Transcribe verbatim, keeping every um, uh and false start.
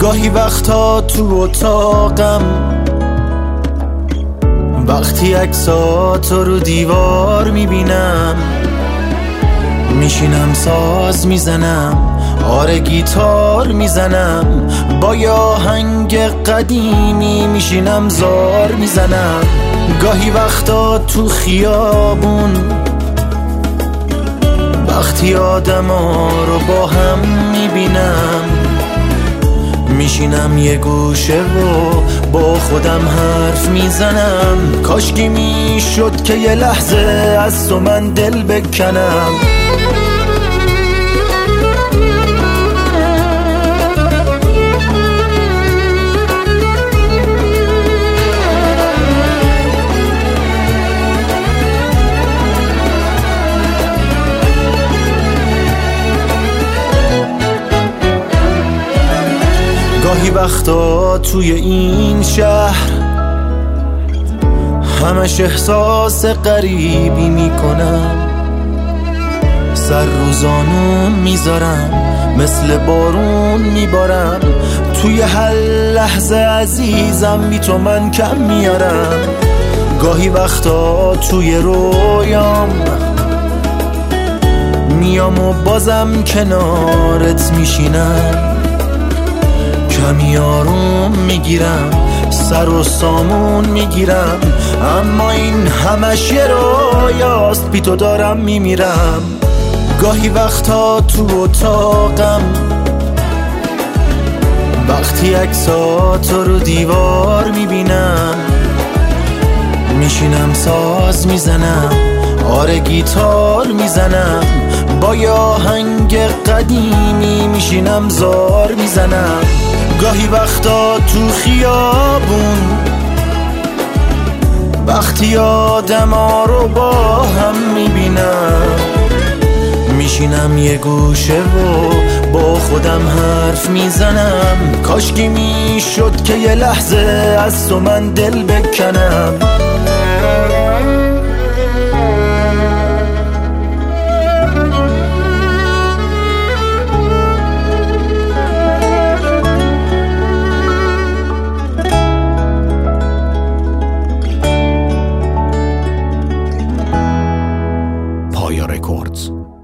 گاهی وقتا تو اتاقم وقتی عکساتو رو دیوار میبینم، میشینم ساز میزنم، آره گیتار میزنم، با یه آهنگ قدیمی میشینم زار میزنم. گاهی وقتا تو خیابون وقتی آدما رو با هم میبینم، میشینم یه گوشه و با خودم حرف میزنم. کاشکی میشد که یه لحظه از تو من دل بکنم. گاهی وقتا توی این شهر همش احساس غریبی میکنم، سر روزانون میذارم، مثل بارون میبارم، توی هر لحظه عزیزم بی تو من کم میارم. گاهی وقتا توی رویام میام و بازم کنارت میشینم، کمی آروم میگیرم، سر و سامون میگیرم، اما این همش یه رویاست، بی تو دارم میمیرم. گاهی وقتا تو اتاقم وقتی عکساتو رو دیوار میبینم، میشینم ساز میزنم، آره گیتار میزنم، با یه آهنگ قدیمی میشینم زار میزنم. گاهی وقتا تو خیابون وقتی آدما رو با هم میبینم، میشینم یه گوشه و با خودم حرف میزنم. کاشکی میشد که یه لحظه از تو من دل بکنم. پایا رکوردز.